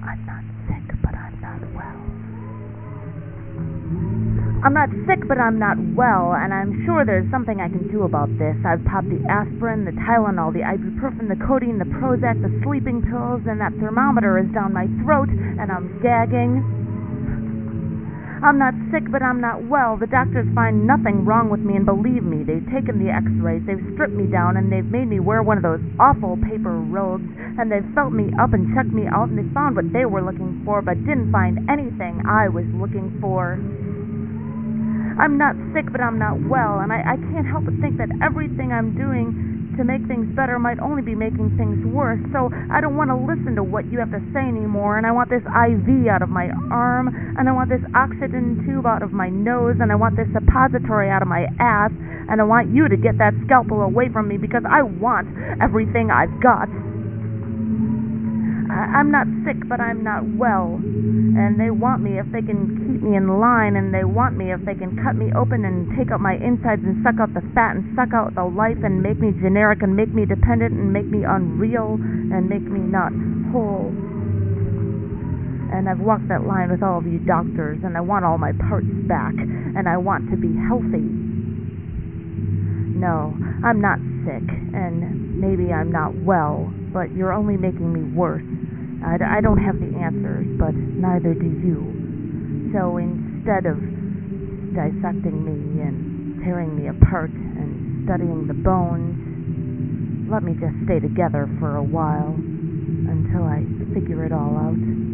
I'm not sick, but I'm not well. I'm not sick, but I'm not well, and I'm sure there's something I can do about this. I've popped the aspirin, the Tylenol, the ibuprofen, the codeine, the Prozac, the sleeping pills, and that thermometer is down my throat, and I'm gagging. I'm not sick, but I'm not well. The doctors find nothing wrong with me, and believe me, they've taken the x-rays, they've stripped me down, and they've made me wear one of those awful paper robes, and they've felt me up and checked me out, and they found what they were looking for, but didn't find anything I was looking for. I'm not sick, but I'm not well, and I can't help but think that everything I'm doing to make things better might only be making things worse, so I don't want to listen to what you have to say anymore, and I want this IV out of my arm, and I want this oxygen tube out of my nose, and I want this suppository out of my ass, and I want you to get that scalpel away from me because I want everything I've got. I'm not sick, but I'm not well, and they want me if they can keep me in line, and they want me if they can cut me open and take out my insides and suck out the fat and suck out the life and make me generic and make me dependent and make me unreal and make me not whole. And I've walked that line with all of you doctors, and I want all my parts back, and I want to be healthy. No, I'm not sick, and maybe I'm not well, but you're only making me worse. I don't have the answers, but neither do you. So instead of dissecting me and tearing me apart and studying the bones, let me just stay together for a while until I figure it all out.